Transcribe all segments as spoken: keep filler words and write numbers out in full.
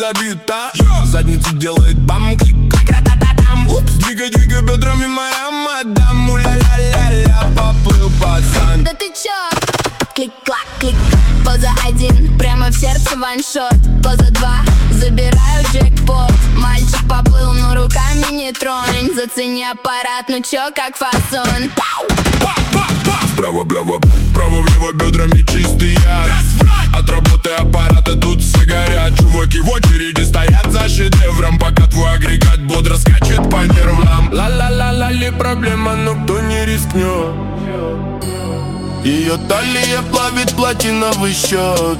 забита, задница делает бам, клик, ра-та-та-там. Двигай, двигай бедрами, моя мадам, у-ля-ля-ля-ля, поплыл пацан. Да ты чё? Клик-клак, клик, поза один, прямо в сердце ваншот. Поза два, забираю джекпот. Мальчик поплыл, но руками не тронь. Зацени аппарат, ну чё, как фасон. Вправо-влево, вправо-влево бедрами чистый яд. От работы аппарата тут все горят. Чуваки в очереди стоят за шедевром, пока твой агрегат бодро скачет по нервам. Ла-ла-ла-ла-ли, проблема, но кто не рискнет. Ее талия плавит платиновый счет.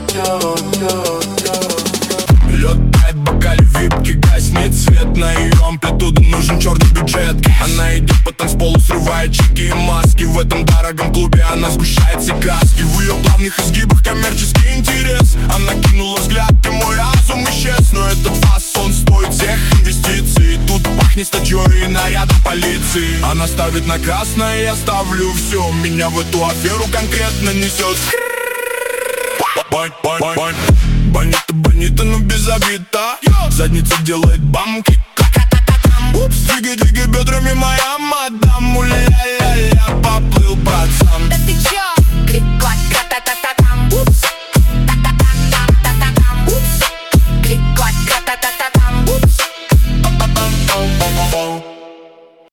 Лётай бокаль випки, гаснет свет. На ее амплитуду нужен черный бюджет. Она идет по танцполу, срывает чеки и маски. В этом дорогом клубе она сгущает все краски. В ее плавных изгибах коммерческий интерес. Она кинула взгляд, и мой разум исчез. Но этот фасон стоит всех инвестиций. Тут пахнет статьей и нарядом полиции. Она ставит на красное, я ставлю все. Меня в эту аферу конкретно несет. Бань-бань-бань, бонита, бонита, но без обида. Задница делает бам, клик, ра-та-та-там. Двигай, двигай бедрами, моя мадам, у-ля-ля-ля-ля, поплыл пацан.